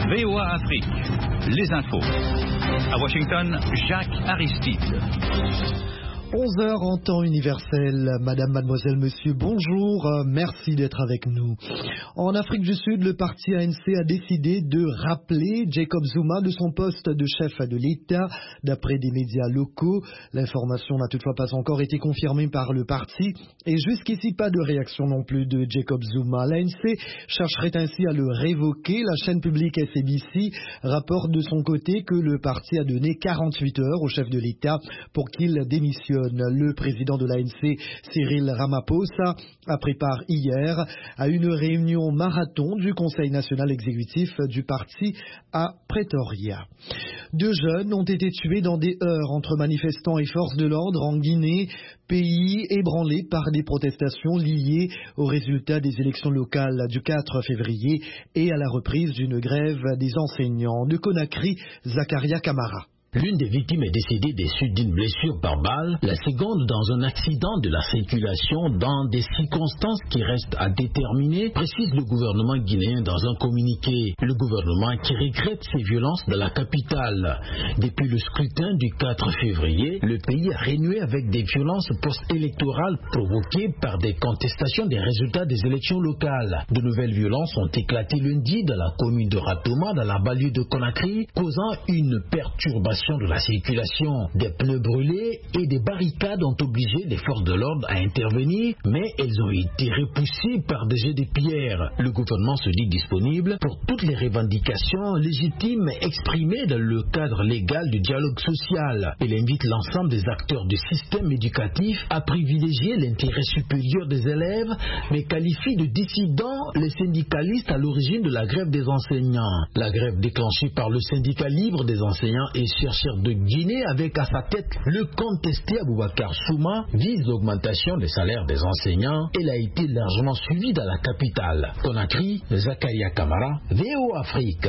VOA Afrique, les infos. À Washington, Jacques Aristide. 11h en temps universel. Madame, mademoiselle, monsieur, bonjour. Merci d'être avec nous. En Afrique du Sud, le parti ANC a décidé de rappeler Jacob Zuma de son poste de chef de l'État, d'après des médias locaux. L'information n'a toutefois pas encore été confirmée par le parti. Et jusqu'ici, pas de réaction non plus de Jacob Zuma. L'ANC chercherait ainsi à le révoquer. La chaîne publique SABC rapporte de son côté que le parti a donné 48 heures au chef de l'État pour qu'il démissionne. Le président de l'ANC, Cyril Ramaphosa, a pris part hier à une réunion marathon du Conseil national exécutif du parti à Pretoria. 2 jeunes ont été tués dans des heurts entre manifestants et forces de l'ordre en Guinée, pays ébranlé par des protestations liées aux résultats des élections locales du 4 février et à la reprise d'une grève des enseignants. De Conakry, Zakaria Kamara. L'une des victimes est décédée des suites d'une blessure par balle, la seconde dans un accident de la circulation dans des circonstances qui restent à déterminer, précise le gouvernement guinéen dans un communiqué. Le gouvernement qui regrette ces violences dans la capitale. Depuis le scrutin du 4 février, le pays a renoué avec des violences post-électorales provoquées par des contestations des résultats des élections locales. De nouvelles violences ont éclaté lundi dans la commune de Ratoma, dans la banlieue de Conakry, causant une perturbation de la circulation. Des pneus brûlés et des barricades ont obligé les forces de l'ordre à intervenir, mais elles ont été repoussées par des jets de pierre. Le gouvernement se dit disponible pour toutes les revendications légitimes exprimées dans le cadre légal du dialogue social. Il invite l'ensemble des acteurs du système éducatif à privilégier l'intérêt supérieur des élèves, mais qualifie de dissidents les syndicalistes à l'origine de la grève des enseignants. La grève déclenchée par le syndicat libre des enseignants et chercheurs de Guinée avec à sa tête le contesté Aboubacar Souma vise l'augmentation des salaires des enseignants. Elle a été largement suivie dans la capitale. Conakry, Zakaria Kamara, VOA Afrique.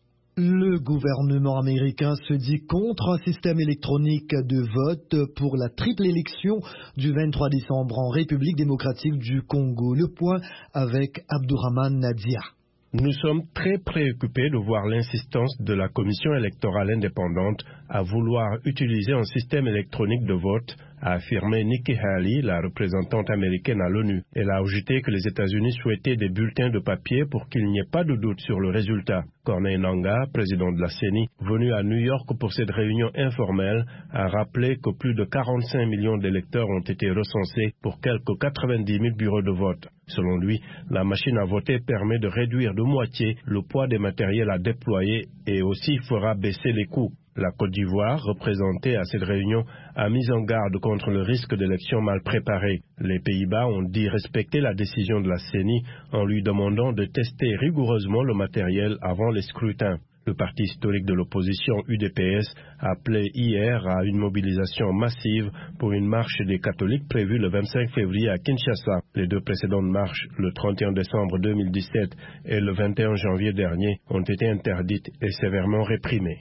Le gouvernement américain se dit contre un système électronique de vote pour la triple élection du 23 décembre en République démocratique du Congo. Le point avec Abdourahmane Nadia. Nous sommes très préoccupés de voir l'insistance de la Commission électorale indépendante à vouloir utiliser un système électronique de vote, a affirmé Nikki Haley, la représentante américaine à l'ONU. Elle a ajouté que les États-Unis souhaitaient des bulletins de papier pour qu'il n'y ait pas de doute sur le résultat. Corneille Nangaa, président de la CENI, venu à New York pour cette réunion informelle, a rappelé que plus de 45 millions d'électeurs ont été recensés pour quelques 90 000 bureaux de vote. Selon lui, la machine à voter permet de réduire de moitié le poids des matériels à déployer et aussi fera baisser les coûts. La Côte d'Ivoire, représentée à cette réunion, a mis en garde contre le risque d'élections mal préparées. Les Pays-Bas ont dit respecter la décision de la CENI en lui demandant de tester rigoureusement le matériel avant les scrutins. Le parti historique de l'opposition UDPS a appelé hier à une mobilisation massive pour une marche des catholiques prévue le 25 février à Kinshasa. Les 2 précédentes marches, le 31 décembre 2017 et le 21 janvier dernier, ont été interdites et sévèrement réprimées.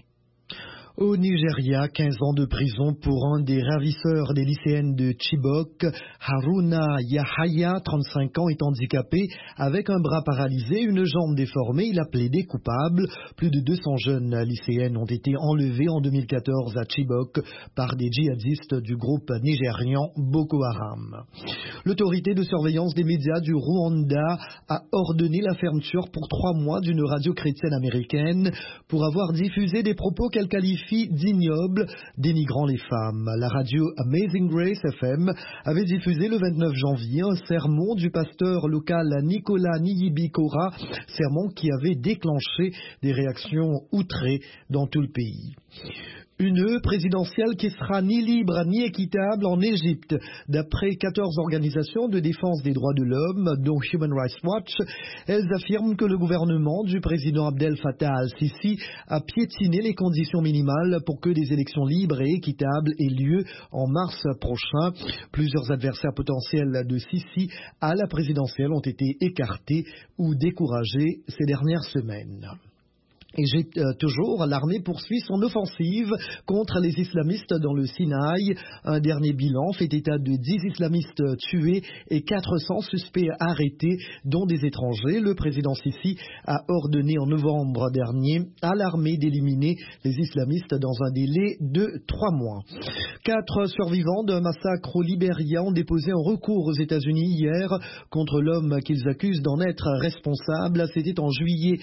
Au Nigeria, 15 ans de prison pour un des ravisseurs des lycéennes de Chibok. Haruna Yahaya, 35 ans, est handicapé avec un bras paralysé, une jambe déformée. Il a plaidé coupable. Plus de 200 jeunes lycéennes ont été enlevées en 2014 à Chibok par des djihadistes du groupe nigérian Boko Haram. L'autorité de surveillance des médias du Rwanda a ordonné la fermeture pour 3 mois d'une radio chrétienne américaine pour avoir diffusé des propos qu'elle qualifie d'ignobles, dénigrant les femmes. La radio Amazing Grace FM avait diffusé le 29 janvier un sermon du pasteur local Nicolas Niyibikora, sermon qui avait déclenché des réactions outrées dans tout le pays. Une présidentielle qui sera ni libre ni équitable en Égypte. D'après 14 organisations de défense des droits de l'homme, dont Human Rights Watch, elles affirment que le gouvernement du président Abdel Fattah al-Sisi a piétiné les conditions minimales pour que des élections libres et équitables aient lieu en mars prochain. Plusieurs adversaires potentiels de Sisi à la présidentielle ont été écartés ou découragés ces dernières semaines. Et toujours, l'armée poursuit son offensive contre les islamistes dans le Sinaï. Un dernier bilan fait état de 10 islamistes tués et 400 suspects arrêtés, dont des étrangers. Le président Sisi a ordonné en novembre dernier à l'armée d'éliminer les islamistes dans un délai de 3 mois. 4 survivants d'un massacre au Libéria ont déposé un recours aux États-Unis hier contre l'homme qu'ils accusent d'en être responsable. C'était en juillet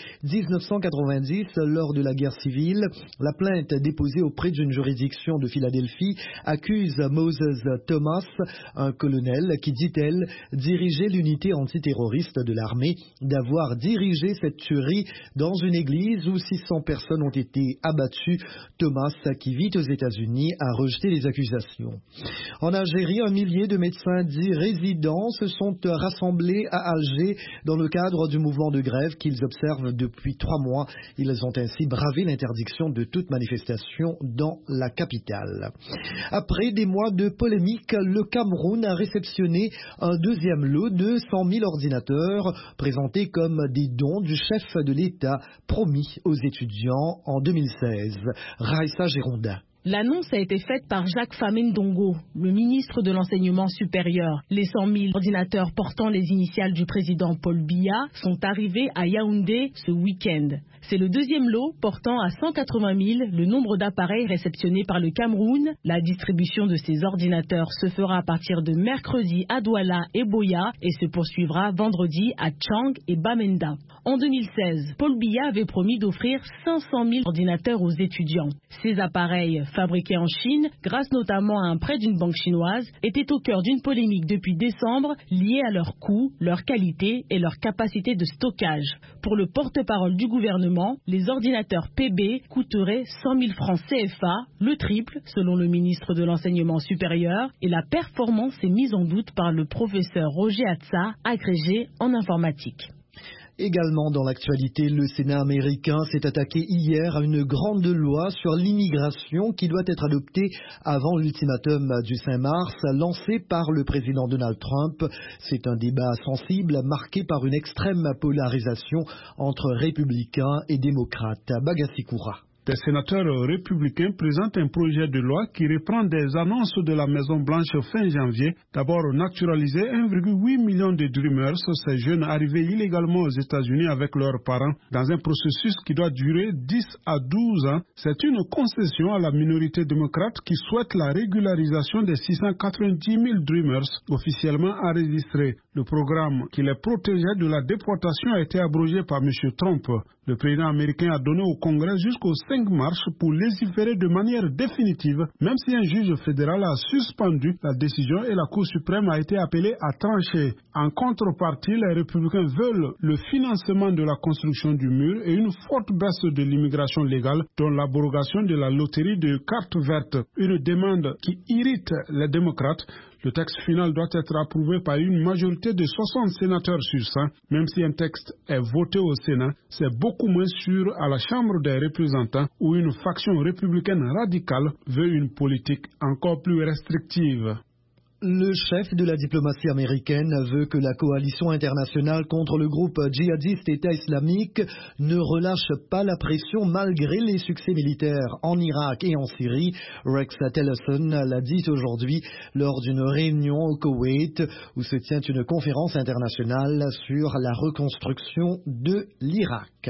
1990. Lors de la guerre civile. La plainte déposée auprès d'une juridiction de Philadelphie accuse Moses Thomas, un colonel qui, dit-elle, dirigeait l'unité antiterroriste de l'armée, d'avoir dirigé cette tuerie dans une église où 600 personnes ont été abattues. Thomas, qui vit aux États-Unis, a rejeté les accusations. En Algérie, 1 millier de médecins dits résidents se sont rassemblés à Alger dans le cadre du mouvement de grève qu'ils observent depuis 3 mois. Ils ont ainsi bravé l'interdiction de toute manifestation dans la capitale. Après des mois de polémique, le Cameroun a réceptionné un deuxième lot de 100 000 ordinateurs présentés comme des dons du chef de l'État promis aux étudiants en 2016. Raissa Géronda. L'annonce a été faite par Jacques Famine-Dongo, le ministre de l'Enseignement supérieur. Les 100 000 ordinateurs portant les initiales du président Paul Biya sont arrivés à Yaoundé ce week-end. C'est le deuxième lot portant à 180 000 le nombre d'appareils réceptionnés par le Cameroun. La distribution de ces ordinateurs se fera à partir de mercredi à Douala et Boya et se poursuivra vendredi à Tchang et Bamenda. En 2016, Paul Biya avait promis d'offrir 500 000 ordinateurs aux étudiants. Ces appareils, fabriqués en Chine, grâce notamment à un prêt d'une banque chinoise, étaient au cœur d'une polémique depuis décembre liée à leur coût, leur qualité et leur capacité de stockage. Pour le porte-parole du gouvernement, les ordinateurs PB coûteraient 100 000 francs CFA, le triple selon le ministre de l'Enseignement supérieur, et la performance est mise en doute par le professeur Roger Atza, agrégé en informatique. Également dans l'actualité, le Sénat américain s'est attaqué hier à une grande loi sur l'immigration qui doit être adoptée avant l'ultimatum du 5 mars lancé par le président Donald Trump. C'est un débat sensible marqué par une extrême polarisation entre républicains et démocrates. Bagassi Koura. Des sénateurs républicains présentent un projet de loi qui reprend des annonces de la Maison-Blanche fin janvier. D'abord, naturaliser 1,8 million de Dreamers, ces jeunes arrivés illégalement aux États-Unis avec leurs parents, dans un processus qui doit durer 10 à 12 ans. C'est une concession à la minorité démocrate qui souhaite la régularisation des 690 000 Dreamers officiellement enregistrés. Le programme qui les protégeait de la déportation a été abrogé par M. Trump. Le président américain a donné au Congrès jusqu'au 5 mars pour légiférer de manière définitive, même si un juge fédéral a suspendu la décision et la Cour suprême a été appelée à trancher. En contrepartie, les républicains veulent le financement de la construction du mur et une forte baisse de l'immigration légale, dont l'abrogation de la loterie de cartes vertes, une demande qui irrite les démocrates. Le texte final doit être approuvé par une majorité de 60 sénateurs sur 100. Même si un texte est voté au Sénat, c'est beaucoup moins sûr à la Chambre des représentants où une faction républicaine radicale veut une politique encore plus restrictive. Le chef de la diplomatie américaine veut que la coalition internationale contre le groupe djihadiste État islamique ne relâche pas la pression malgré les succès militaires en Irak et en Syrie. Rex Tillerson l'a dit aujourd'hui lors d'une réunion au Koweït où se tient une conférence internationale sur la reconstruction de l'Irak.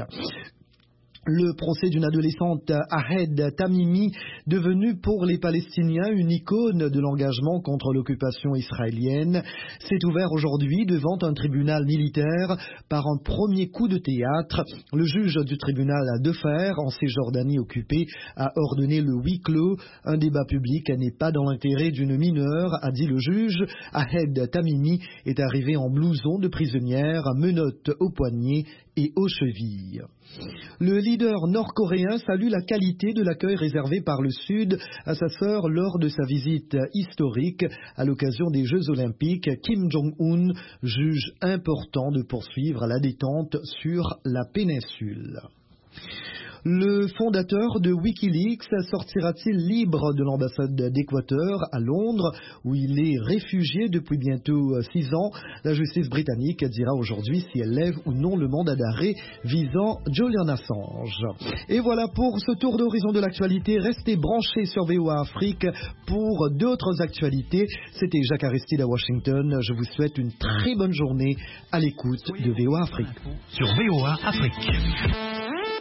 Le procès d'une adolescente Ahed Tamimi, devenue pour les Palestiniens une icône de l'engagement contre l'occupation israélienne, s'est ouvert aujourd'hui devant un tribunal militaire par un premier coup de théâtre. Le juge du tribunal de fer en Cisjordanie occupée a ordonné le huis clos. Un débat public n'est pas dans l'intérêt d'une mineure, a dit le juge. Ahed Tamimi est arrivée en blouson de prisonnière, menottes aux poignets et aux chevilles. Le leader nord-coréen salue la qualité de l'accueil réservé par le Sud à sa sœur lors de sa visite historique à l'occasion des Jeux Olympiques. Kim Jong-un juge important de poursuivre la détente sur la péninsule. Le fondateur de Wikileaks sortira-t-il libre de l'ambassade d'Équateur à Londres, où il est réfugié depuis bientôt 6 ans? La justice britannique dira aujourd'hui si elle lève ou non le mandat d'arrêt visant Julian Assange. Et voilà pour ce tour d'horizon de l'actualité. Restez branchés sur VOA Afrique pour d'autres actualités. C'était Jacques Aristide à Washington. Je vous souhaite une très bonne journée à l'écoute de VOA Afrique. Sur VOA Afrique.